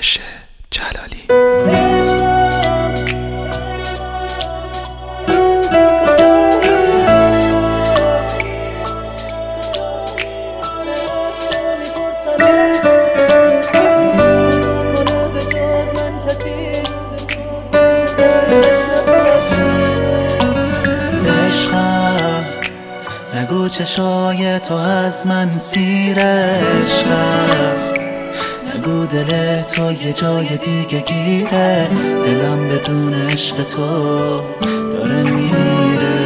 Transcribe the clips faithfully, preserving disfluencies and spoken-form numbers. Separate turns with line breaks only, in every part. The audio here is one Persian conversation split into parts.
آرش جلالی.
نگو چشای تو از من سیر عشقم، نگو دل تو یه جای دیگه گیره، دلم بدون عشق تو داره میمیره.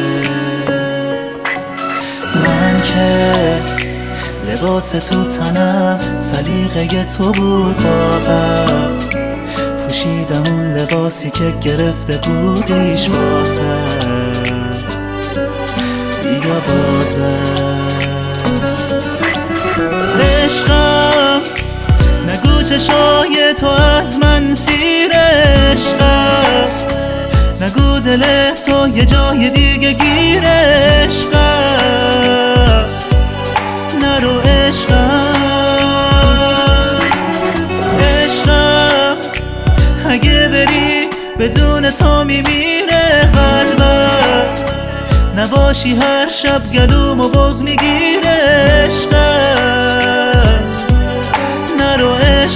من که لباس تو تنم سلیقه تو بود واقعا، پوشیدم اون لباسی که گرفته بودیش واسه یا بازم. عشقم نگو چشای تو از من سیر عشقم، نگو دل تو یه جای دیگه گیر عشقم، نرو عشقم. عشقم اگه بری بدون تو میمیره قلبم، نباشی هر شب گلومو بغض میگیره عشقم، نرو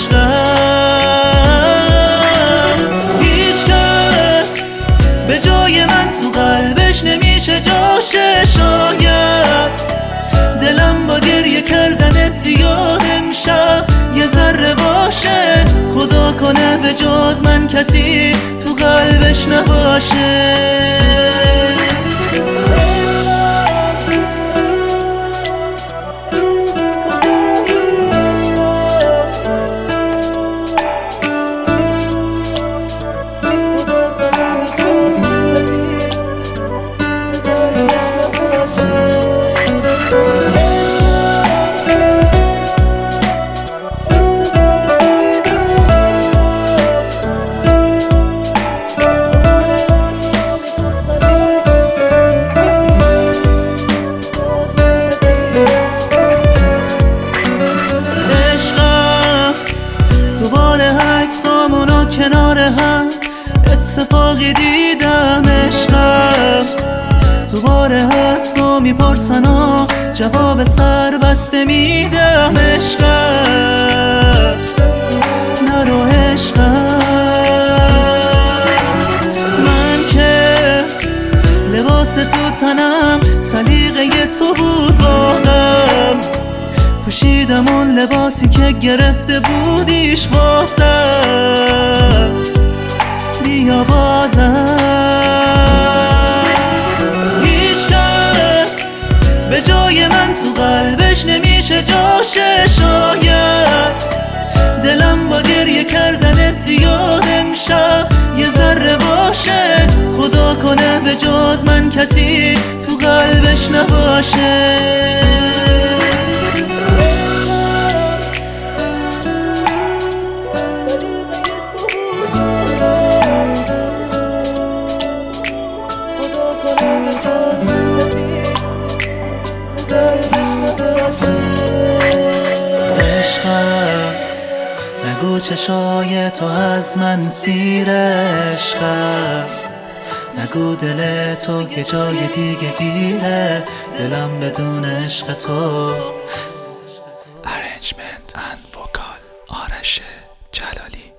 عشقم. هیچ کس به جای من تو قلبش نمیشه جاشه، شاید دلم با گریه کردن زیاد امشب یه ذره باشه، خدا کنه به جز من کسی تو قلبش نباشه. عکسامونو کنار هم اتفاقی دیدم عشقم، دوباره هست و میپرسن و جواب سر بسته میدم عشقم، نرو عشقم. من که لباس تو تنم سلیقه تو بود واقعا، پوشیدم اون لباسی که گرفته بودیش واسم، بیا بازم. هیچ کس به جای من تو قلبش نمیشه جاشه، شاید دلم با گریه کردن زیاد امشب یه ذره باشه، خدا کنه به جز من کسی تو قلبش نباشه. عشقم نگو چشای تو از من سیر عشقم، نگو دل تو که جای دیگه گیره، دلم بدون عشق تو.
Arrangement and vocal آرش جلالی.